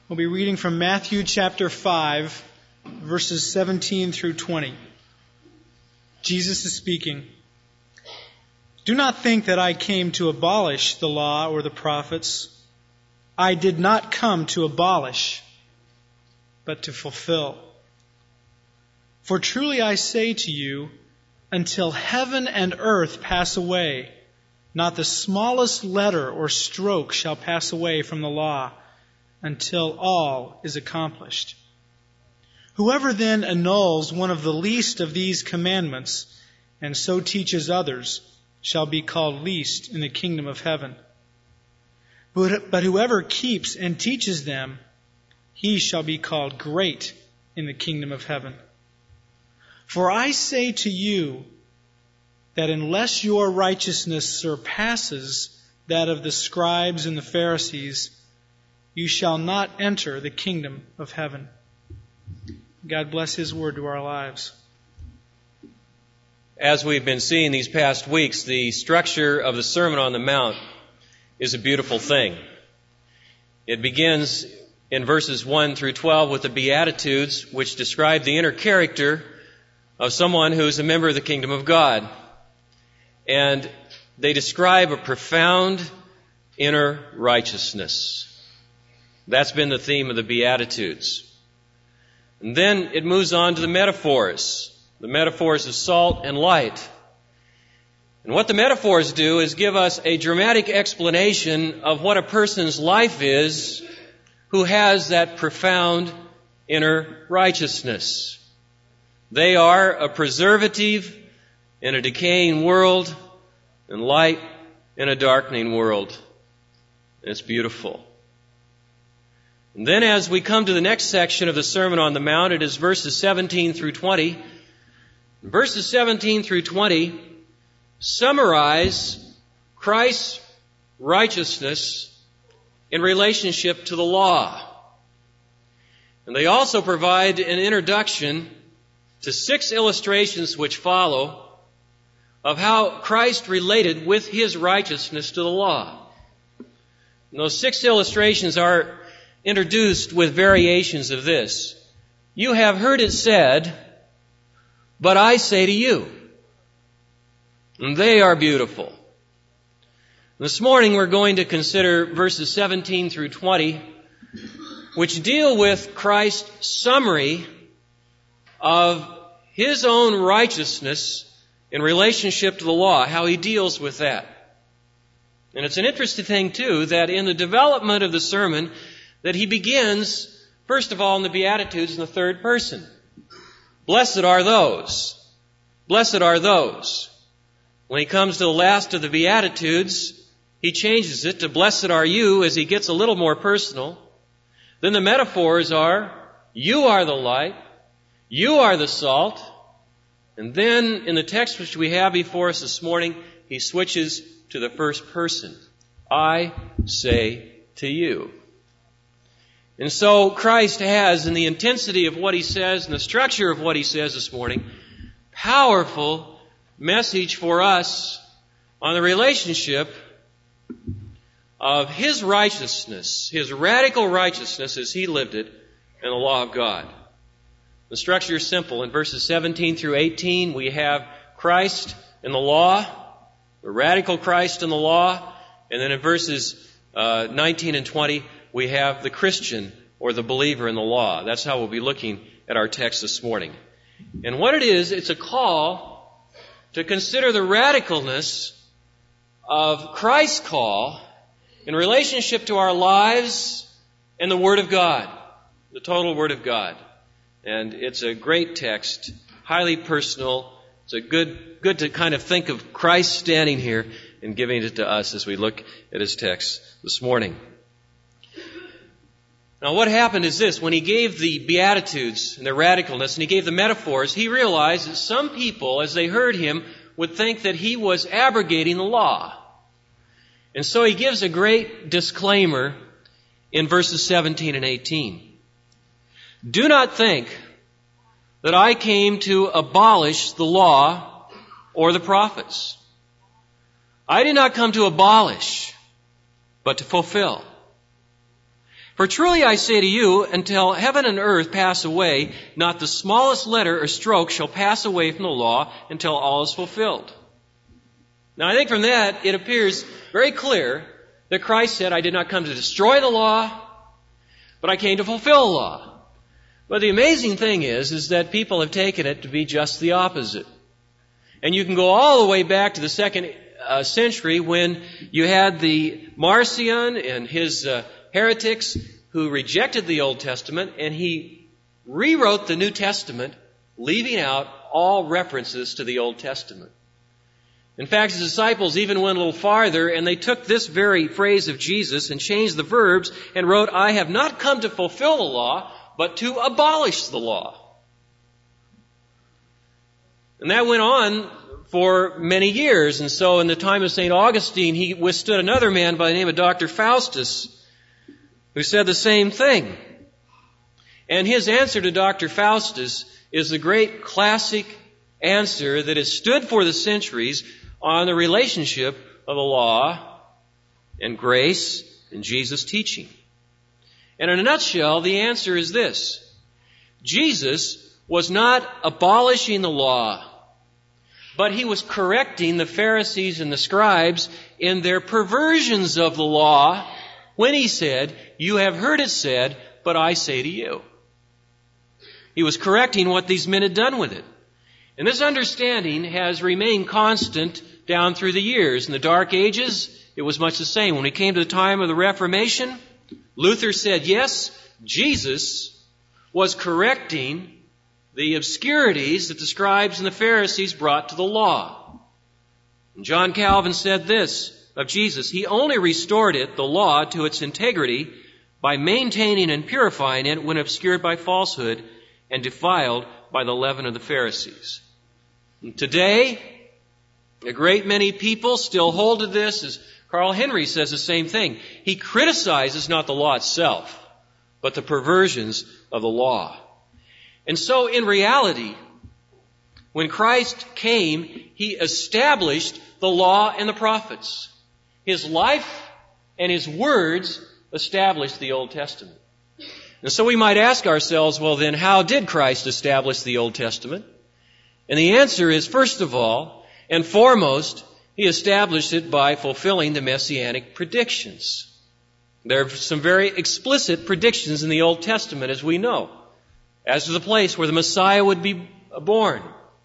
We'll be reading from Matthew chapter 5, verses 17 through 20. Jesus is speaking. Do not think that I came to abolish the law or the prophets. I did not come to abolish, but to fulfill. For truly I say to you, until heaven and earth pass away, not the smallest letter or stroke shall pass away from the law, until all is accomplished. Whoever then annuls one of the least of these commandments, and so teaches others, shall be called least in the kingdom of heaven. But whoever keeps and teaches them, he shall be called great in the kingdom of heaven. For I say to you that unless your righteousness surpasses that of the scribes and the Pharisees, you shall not enter the kingdom of heaven. God bless His word to our lives. As we've been seeing these past weeks, the structure of the Sermon on the Mount is a beautiful thing. It begins in verses 1 through 12 with the Beatitudes, which describe the inner character of someone who is a member of the kingdom of God. And they describe a profound inner righteousness. That's been the theme of the Beatitudes. And then it moves on to the metaphors of salt and light. And what the metaphors do is give us a dramatic explanation of what a person's life is who has that profound inner righteousness. They are a preservative in a decaying world and light in a darkening world. And it's beautiful. And then as we come to the next section of the Sermon on the Mount, it is verses 17 through 20. Verses 17 through 20 summarize Christ's righteousness in relationship to the law. And they also provide an introduction to 6 illustrations which follow of how Christ related with His righteousness to the law. And those 6 illustrations are introduced with variations of this. You have heard it said, but I say to you. And they are beautiful. This morning we're going to consider verses 17 through 20, which deal with Christ's summary of His own righteousness in relationship to the law, how He deals with that. And it's an interesting thing, too, that in the development of the sermon, that He begins, first of all, in the Beatitudes in the third person. Blessed are those. Blessed are those. When He comes to the last of the Beatitudes, He changes it to blessed are you as He gets a little more personal. Then the metaphors are, you are the light, you are the salt. And then in the text which we have before us this morning, He switches to the first person. I say to you. And so Christ has, in the intensity of what He says and the structure of what He says this morning, powerful message for us on the relationship of His righteousness, His radical righteousness as He lived it, and the law of God. The structure is simple. In verses 17 through 18, we have Christ and the law, the radical Christ and the law, and then in verses 19 and 20, we have the Christian or the believer in the law. That's how we'll be looking at our text this morning. And what it is, it's a call to consider the radicalness of Christ's call in relationship to our lives and the Word of God, the total Word of God. And it's a great text, highly personal. It's a good to kind of think of Christ standing here and giving it to us as we look at His text this morning. Now what happened is this. When He gave the Beatitudes and their radicalness and He gave the metaphors, He realized that some people, as they heard Him, would think that He was abrogating the law. And so He gives a great disclaimer in verses 17 and 18. Do not think that I came to abolish the law or the prophets. I did not come to abolish, but to fulfill. For truly I say to you, until heaven and earth pass away, not the smallest letter or stroke shall pass away from the law until all is fulfilled. Now I think from that it appears very clear that Christ said, I did not come to destroy the law, but I came to fulfill the law. But the amazing thing is that people have taken it to be just the opposite. And you can go all the way back to the second century when you had the Marcion and his heretics who rejected the Old Testament, and he rewrote the New Testament, leaving out all references to the Old Testament. In fact, his disciples even went a little farther, and they took this very phrase of Jesus and changed the verbs and wrote, I have not come to fulfill the law, but to abolish the law. And that went on for many years. And so in the time of St. Augustine, he withstood another man by the name of Dr. Faustus, who said the same thing. And his answer to Dr. Faustus is the great classic answer that has stood for the centuries on the relationship of the law and grace and Jesus' teaching. And in a nutshell, the answer is this. Jesus was not abolishing the law, but he was correcting the Pharisees and the scribes in their perversions of the law when he said, you have heard it said, but I say to you. He was correcting what these men had done with it. And this understanding has remained constant down through the years. In the Dark Ages, it was much the same. When we came to the time of the Reformation, Luther said, yes, Jesus was correcting the obscurities that the scribes and the Pharisees brought to the law. And John Calvin said this of Jesus, he only restored it, the law, to its integrity by maintaining and purifying it when obscured by falsehood and defiled by the leaven of the Pharisees. And today, a great many people still hold to this, as Carl Henry says the same thing. He criticizes not the law itself, but the perversions of the law. And so in reality, when Christ came, he established the law and the prophets. His life and his words established the Old Testament. And so we might ask ourselves, well then, how did Christ establish the Old Testament? And the answer is, first of all and foremost, he established it by fulfilling the messianic predictions. There are some very explicit predictions in the Old Testament, as we know, as to the place where the Messiah would be born,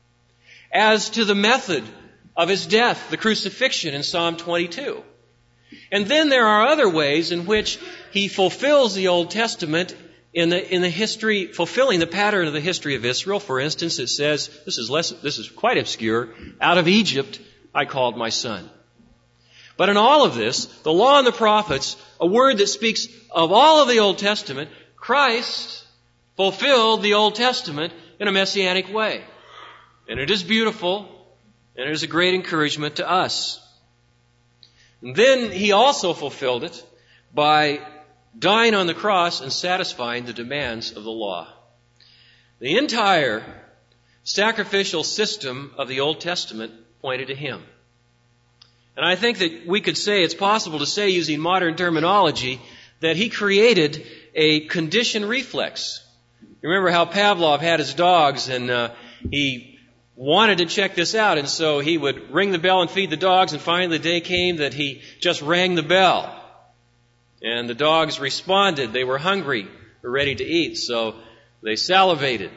as to the method of his death, the crucifixion in Psalm 22. And then there are other ways in which he fulfills the Old Testament in the history, fulfilling the pattern of the history of Israel. For instance, it says, this is quite obscure, out of Egypt I called my son. But in all of this, the law and the prophets, a word that speaks of all of the Old Testament, Christ fulfilled the Old Testament in a messianic way. And it is beautiful, and it is a great encouragement to us. And then he also fulfilled it by dying on the cross and satisfying the demands of the law. The entire sacrificial system of the Old Testament pointed to him. And I think that we could say, it's possible to say using modern terminology, that he created a conditioned reflex. You remember how Pavlov had his dogs, and he wanted to check this out, and so he would ring the bell and feed the dogs, and finally the day came that he just rang the bell. And the dogs responded. They were hungry, were ready to eat, so they salivated.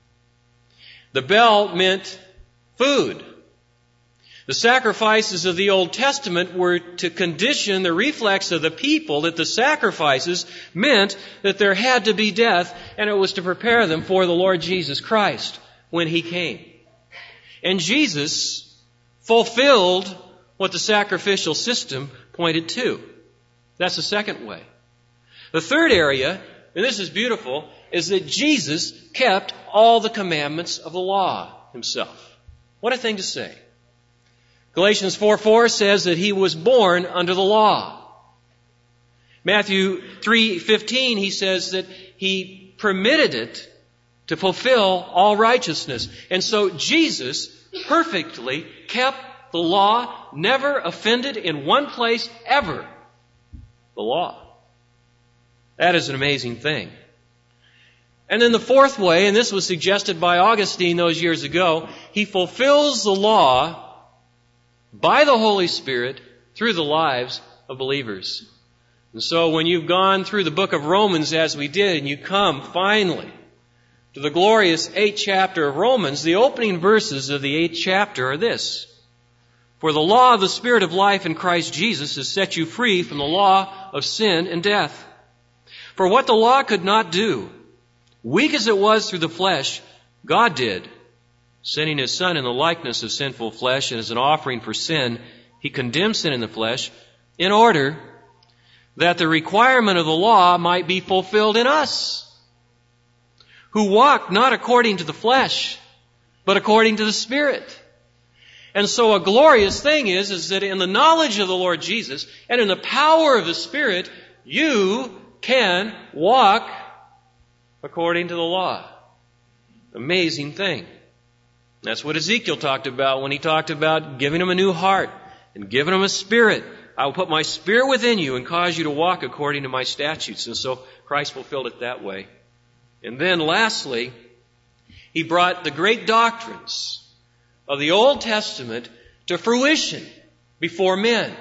The bell meant food. The sacrifices of the Old Testament were to condition the reflex of the people that the sacrifices meant that there had to be death, and it was to prepare them for the Lord Jesus Christ when he came. And Jesus fulfilled what the sacrificial system pointed to. That's the second way. The third area, and this is beautiful, is that Jesus kept all the commandments of the law himself. What a thing to say. Galatians 4:4 says that he was born under the law. Matthew 3:15, he says that he permitted it to fulfill all righteousness. And so Jesus perfectly kept the law, never offended in one place ever. The law. That is an amazing thing. And then the fourth way, and this was suggested by Augustine those years ago, he fulfills the law by the Holy Spirit through the lives of believers. And so when you've gone through the book of Romans as we did, and you come finally to the glorious 8th chapter of Romans, the opening verses of the 8th chapter are this: For the law of the Spirit of life in Christ Jesus has set you free from the law of sin and death. For what the law could not do, weak as it was through the flesh, God did, sending His Son in the likeness of sinful flesh, and as an offering for sin, He condemned sin in the flesh, in order that the requirement of the law might be fulfilled in us, who walk not according to the flesh, but according to the Spirit. And so a glorious thing is that in the knowledge of the Lord Jesus and in the power of the Spirit, you can walk according to the law. Amazing thing. That's what Ezekiel talked about when he talked about giving him a new heart and giving him a spirit. I will put my spirit within you and cause you to walk according to my statutes. And so Christ fulfilled it that way. And then lastly, He brought the great doctrines of the Old Testament to fruition before men. And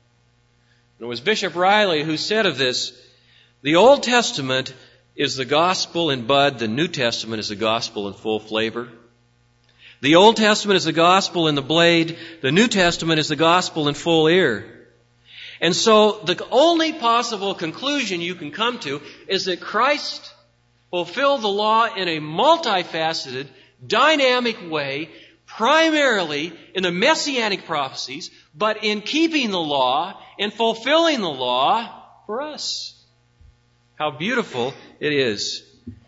it was Bishop Riley who said of this, the Old Testament is the gospel in bud, the New Testament is the gospel in full flavor. The Old Testament is the gospel in the blade, the New Testament is the gospel in full ear. And so the only possible conclusion you can come to is that Christ fulfilled the law in a multifaceted, dynamic way, primarily in the Messianic prophecies, but in keeping the law and fulfilling the law for us. How beautiful it is.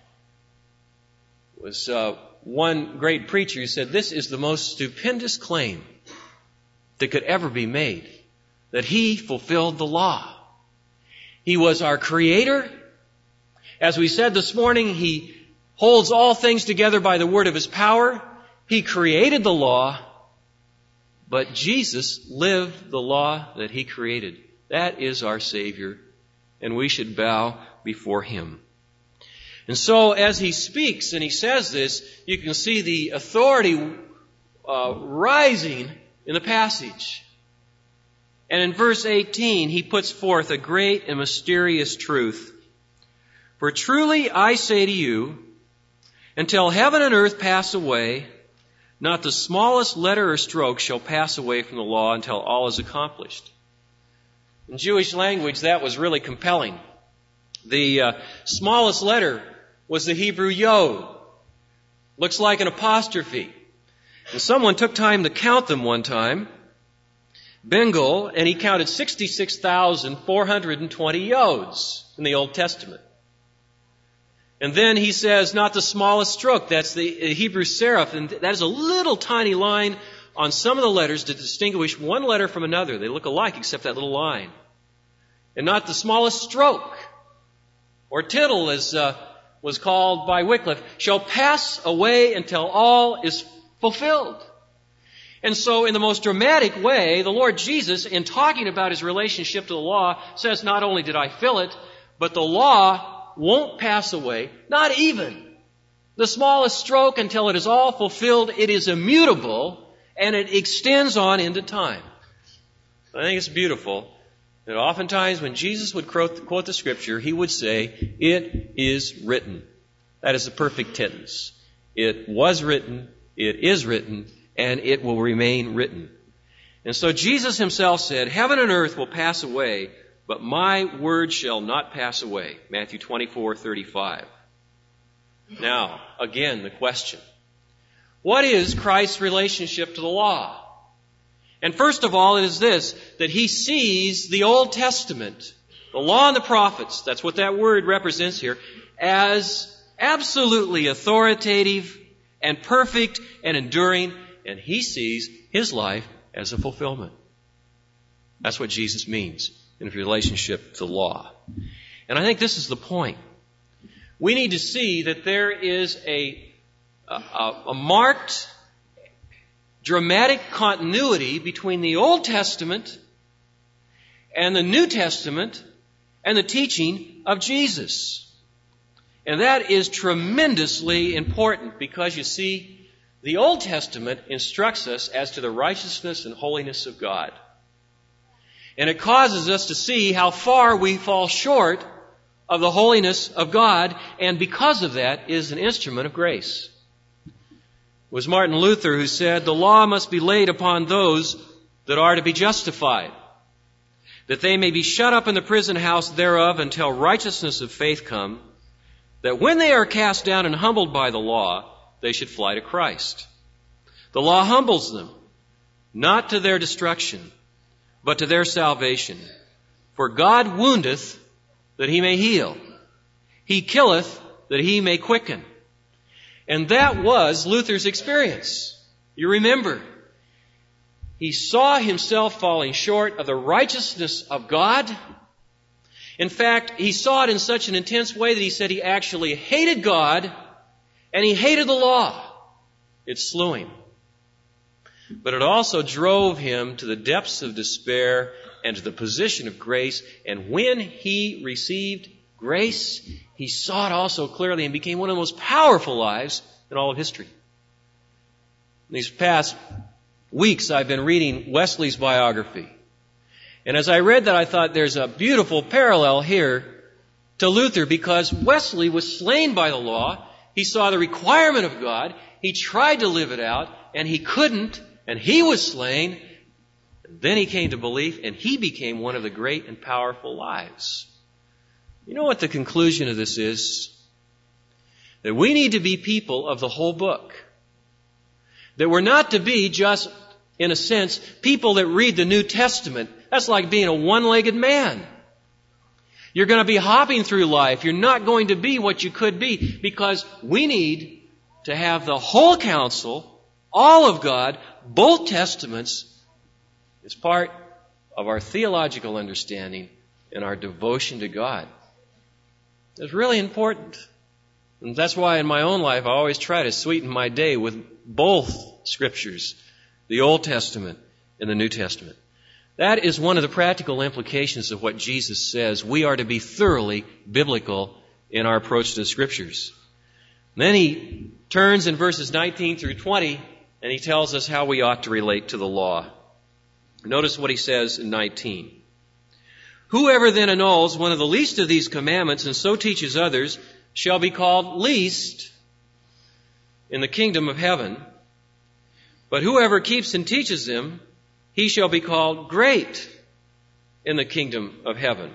It was one great preacher who said, this is the most stupendous claim that could ever be made, that He fulfilled the law. He was our Creator. As we said this morning, He holds all things together by the word of His power. He created the law, but Jesus lived the law that He created. That is our Savior, and we should bow before Him. And so as He speaks and He says this, you can see the authority rising in the passage. And in verse 18, He puts forth a great and mysterious truth. For truly I say to you, until heaven and earth pass away, not the smallest letter or stroke shall pass away from the law until all is accomplished. In Jewish language, that was really compelling. The smallest letter was the Hebrew yod. Looks like an apostrophe. And someone took time to count them one time, Bengel, and he counted 66,420 yods in the Old Testament. And then he says, not the smallest stroke. That's the Hebrew serif. And that is a little tiny line on some of the letters to distinguish one letter from another. They look alike except that little line. And not the smallest stroke, or tittle as was called by Wycliffe, shall pass away until all is fulfilled. And so in the most dramatic way, the Lord Jesus, in talking about His relationship to the law, says, not only did I fill it, but the law won't pass away, not even the smallest stroke until it is all fulfilled. It is immutable, and it extends on into time. I think it's beautiful that oftentimes when Jesus would quote the Scripture, He would say, it is written. That is the perfect tense. It was written, it is written, and it will remain written. And so Jesus Himself said, heaven and earth will pass away, but my word shall not pass away. Matthew 24:35. Now, again, the question. What is Christ's relationship to the law? And first of all, it is this, that He sees the Old Testament, the law and the prophets, that's what that word represents here, as absolutely authoritative and perfect and enduring, and He sees His life as a fulfillment. That's what Jesus means in relationship to the law. And I think this is the point. We need to see that there is a marked, dramatic continuity between the Old Testament and the New Testament and the teaching of Jesus. And that is tremendously important because, you see, the Old Testament instructs us as to the righteousness and holiness of God. And it causes us to see how far we fall short of the holiness of God, and because of that is an instrument of grace. It was Martin Luther who said, "The law must be laid upon those that are to be justified, that they may be shut up in the prison house thereof until righteousness of faith come, that when they are cast down and humbled by the law, they should fly to Christ. The law humbles them, not to their destruction, but to their salvation. For God woundeth that he may heal. He killeth that he may quicken." And that was Luther's experience. You remember, he saw himself falling short of the righteousness of God. In fact, he saw it in such an intense way that he said he actually hated God and he hated the law. It slew him. But it also drove him to the depths of despair and to the position of grace. And when he received grace, he saw it also clearly and became one of the most powerful lives in all of history. These past weeks, I've been reading Wesley's biography. And as I read that, I thought there's a beautiful parallel here to Luther, because Wesley was slain by the law. He saw the requirement of God. He tried to live it out, and he couldn't, and he was slain. And then he came to belief, and he became one of the great and powerful lives. You know what the conclusion of this is? That we need to be people of the whole book. That we're not to be just, in a sense, people that read the New Testament. That's like being a one-legged man. You're going to be hopping through life. You're not going to be what you could be, because we need to have the whole counsel, all of God, both testaments, as part of our theological understanding and our devotion to God. It's really important. And that's why in my own life I always try to sweeten my day with both Scriptures, the Old Testament and the New Testament. That is one of the practical implications of what Jesus says. We are to be thoroughly biblical in our approach to the Scriptures. Then he turns in verses 19 through 20 and he tells us how we ought to relate to the law. Notice what he says in 19. "Whoever then annuls one of the least of these commandments and so teaches others shall be called least in the kingdom of heaven. But whoever keeps and teaches them, he shall be called great in the kingdom of heaven."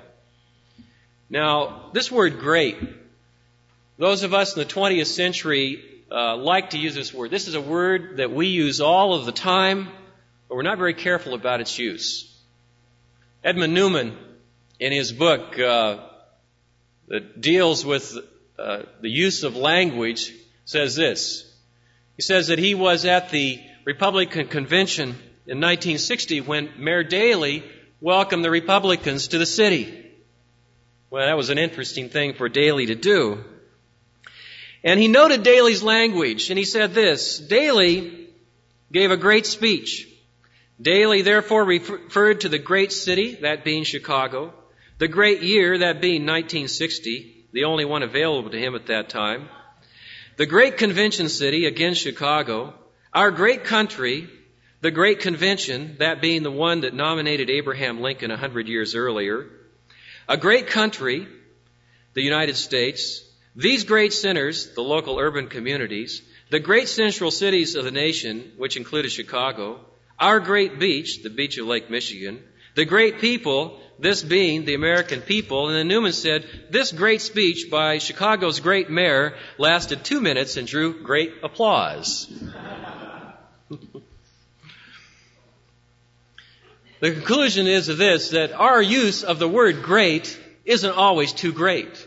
Now, this word great, those of us in the 20th century like to use this word. This is a word that we use all of the time, but we're not very careful about its use. Edmund Newman, in his book that deals with the use of language, says this. He says that he was at the Republican Convention in 1960 when Mayor Daley welcomed the Republicans to the city. Well, that was an interesting thing for Daley to do. And he noted Daley's language, and he said this: "Daley gave a great speech. Daley therefore referred to the great city, that being Chicago, the great year, that being 1960, the only one available to him at that time, the great convention city, again Chicago, our great country, the great convention, that being the one that nominated Abraham Lincoln 100 years earlier, a great country, the United States, these great centers, the local urban communities, the great central cities of the nation, which included Chicago, our great beach, the beach of Lake Michigan, the great people, this being the American people." And then Newman said, "This great speech by Chicago's great mayor lasted 2 minutes and drew great applause." The conclusion is this, that our use of the word great isn't always too great.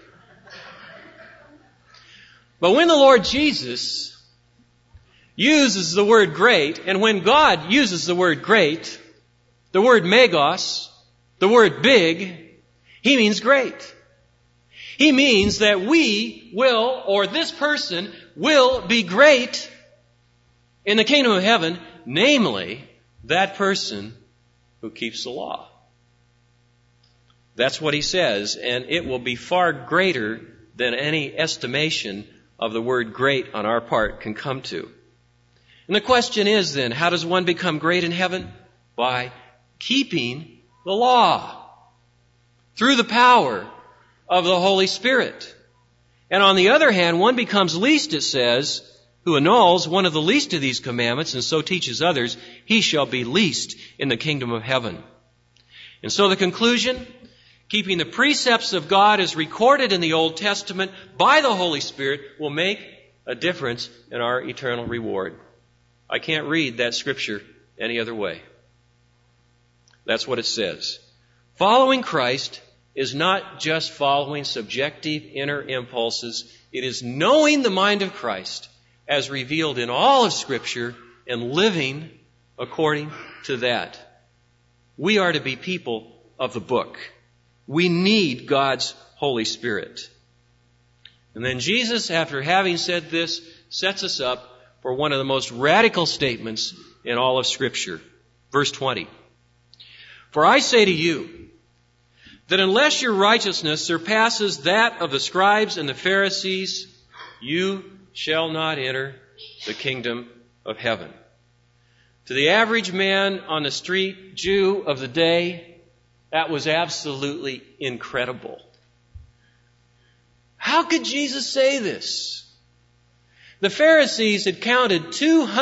But when the Lord Jesus uses the word great, and when God uses the word great, the word megos, the word big, He means great. He means that we will, or this person will be great in the kingdom of heaven, namely, that person who keeps the law. That's what he says, and it will be far greater than any estimation of the word great on our part can come to. And the question is then, how does one become great in heaven? By keeping the law through the power of the Holy Spirit. And on the other hand, one becomes least, it says, who annuls one of the least of these commandments and so teaches others, he shall be least in the kingdom of heaven. And so the conclusion, keeping the precepts of God as recorded in the Old Testament by the Holy Spirit will make a difference in our eternal reward. I can't read that scripture any other way. That's what it says. Following Christ is not just following subjective inner impulses. It is knowing the mind of Christ as revealed in all of Scripture and living according to that. We are to be people of the book. We need God's Holy Spirit. And then Jesus, after having said this, sets us up for one of the most radical statements in all of Scripture. Verse 20. For I say to you, that unless your righteousness surpasses that of the scribes and the Pharisees, you shall not enter the kingdom of heaven. To the average man on the street, Jew of the day, that was absolutely incredible. How could Jesus say this? The Pharisees had counted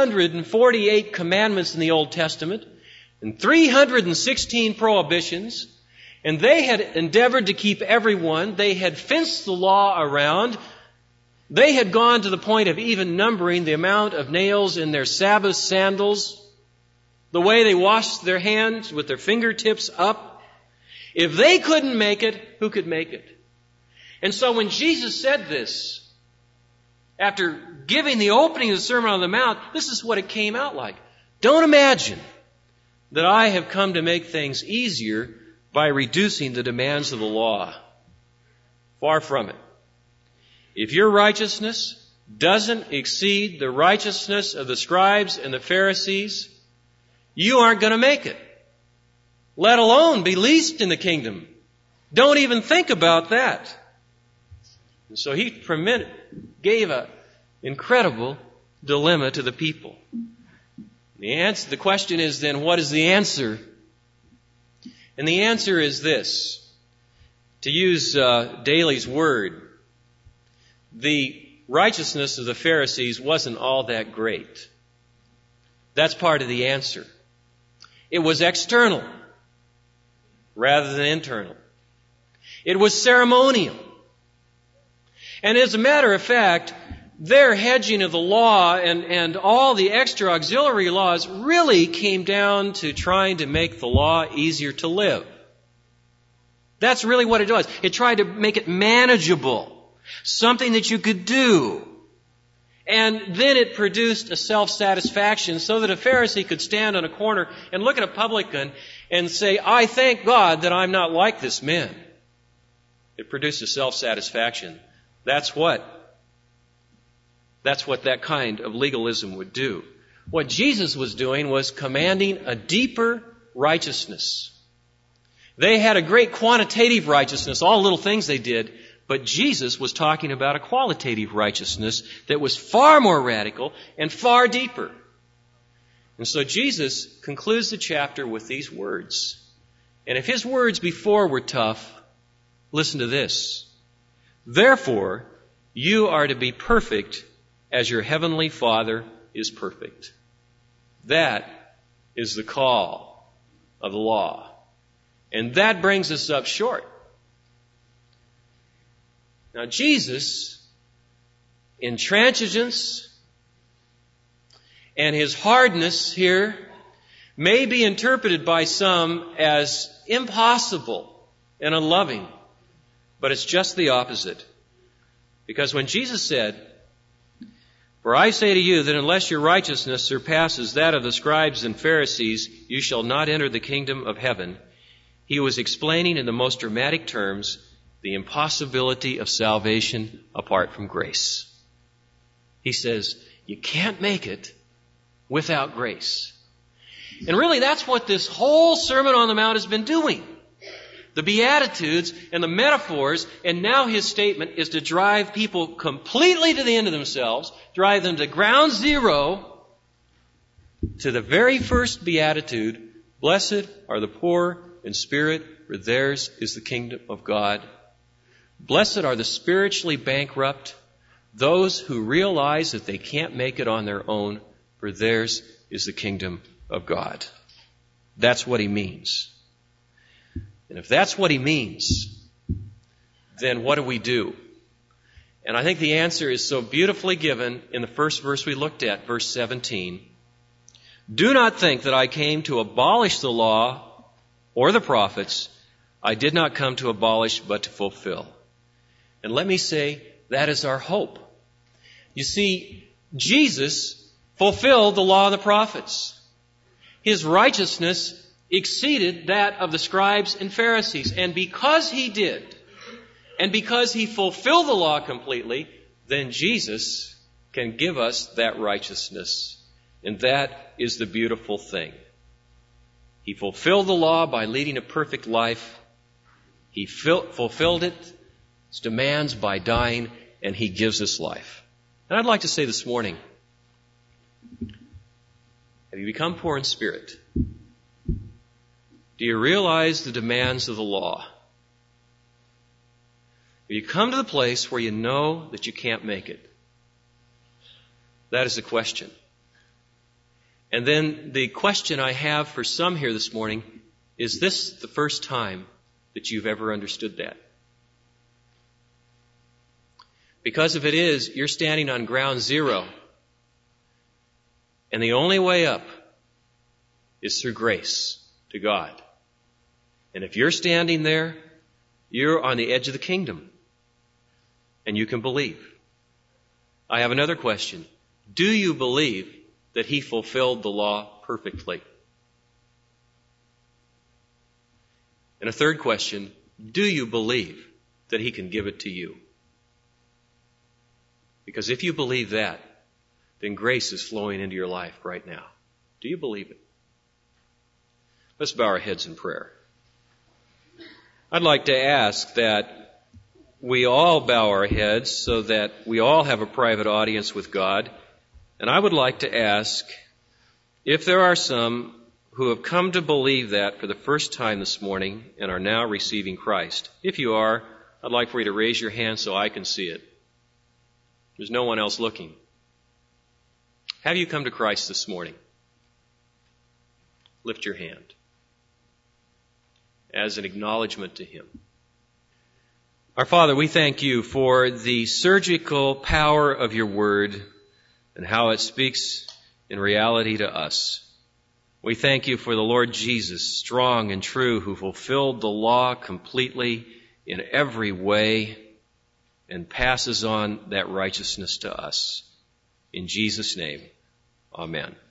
248 commandments in the Old Testament and 316 prohibitions, and they had endeavored to keep everyone. They had fenced the law around. They had gone to the point of even numbering the amount of nails in their Sabbath sandals, the way they washed their hands with their fingertips up. If they couldn't make it, who could make it? And so when Jesus said this, after giving the opening of the Sermon on the Mount, this is what it came out like. Don't imagine that I have come to make things easier by reducing the demands of the law. Far from it. If your righteousness doesn't exceed the righteousness of the scribes and the Pharisees, you aren't going to make it. Let alone be least in the kingdom. Don't even think about that. And so he gave an incredible dilemma to the people. The question is then, what is the answer? And the answer is this. To use Daly's word, the righteousness of the Pharisees wasn't all that great. That's part of the answer. It was external rather than internal. It was ceremonial. And as a matter of fact, their hedging of the law and all the extra auxiliary laws really came down to trying to make the law easier to live. That's really what it was. It tried to make it manageable, something that you could do. And then it produced a self-satisfaction so that a Pharisee could stand on a corner and look at a publican and say, I thank God that I'm not like this man. It produced a self-satisfaction. That's what that kind of legalism would do. What Jesus was doing was commanding a deeper righteousness. They had a great quantitative righteousness, all little things they did, but Jesus was talking about a qualitative righteousness that was far more radical and far deeper. And so Jesus concludes the chapter with these words. And if his words before were tough, listen to this. Therefore, you are to be perfect as your heavenly Father is perfect. That is the call of the law. And that brings us up short. Now, Jesus, intransigence and his hardness here may be interpreted by some as impossible and unloving, but it's just the opposite. Because when Jesus said, for I say to you that unless your righteousness surpasses that of the scribes and Pharisees, you shall not enter the kingdom of heaven, he was explaining in the most dramatic terms the impossibility of salvation apart from grace. He says, you can't make it without grace. And really that's what this whole Sermon on the Mount has been doing. the Beatitudes and the metaphors, and now his statement is to drive people completely to the end of themselves, drive them to ground zero, to the very first Beatitude, blessed are the poor in spirit, for theirs is the kingdom of God. Blessed are the spiritually bankrupt, those who realize that they can't make it on their own, for theirs is the kingdom of God. That's what he means. And if that's what he means, then what do we do? And I think the answer is so beautifully given in the first verse we looked at, verse 17. Do not think that I came to abolish the law or the prophets. I did not come to abolish, but to fulfill. And let me say, that is our hope. You see, Jesus fulfilled the law and the prophets. His righteousness exceeded that of the scribes and Pharisees. And because he did, and because he fulfilled the law completely, then Jesus can give us that righteousness. And that is the beautiful thing. He fulfilled the law by leading a perfect life. He fulfilled its demands by dying, and he gives us life. And I'd like to say this morning, have you become poor in spirit? Do you realize the demands of the law? Have you come to the place where you know that you can't make it? That is the question. And then the question I have for some here this morning, is this the first time that you've ever understood that? Because if it is, you're standing on ground zero. And the only way up is through grace to God. And if you're standing there, you're on the edge of the kingdom. And you can believe. I have another question. Do you believe that he fulfilled the law perfectly? And a third question, do you believe that he can give it to you? Because if you believe that, then grace is flowing into your life right now. Do you believe it? Let's bow our heads in prayer. I'd like to ask that we all bow our heads so that we all have a private audience with God. And I would like to ask if there are some who have come to believe that for the first time this morning and are now receiving Christ. If you are, I'd like for you to raise your hand so I can see it. There's no one else looking. Have you come to Christ this morning? Lift your hand as an acknowledgement to him. Our Father, we thank you for the surgical power of your word and how it speaks in reality to us. We thank you for the Lord Jesus, strong and true, who fulfilled the law completely in every way and passes on that righteousness to us. In Jesus' name, amen.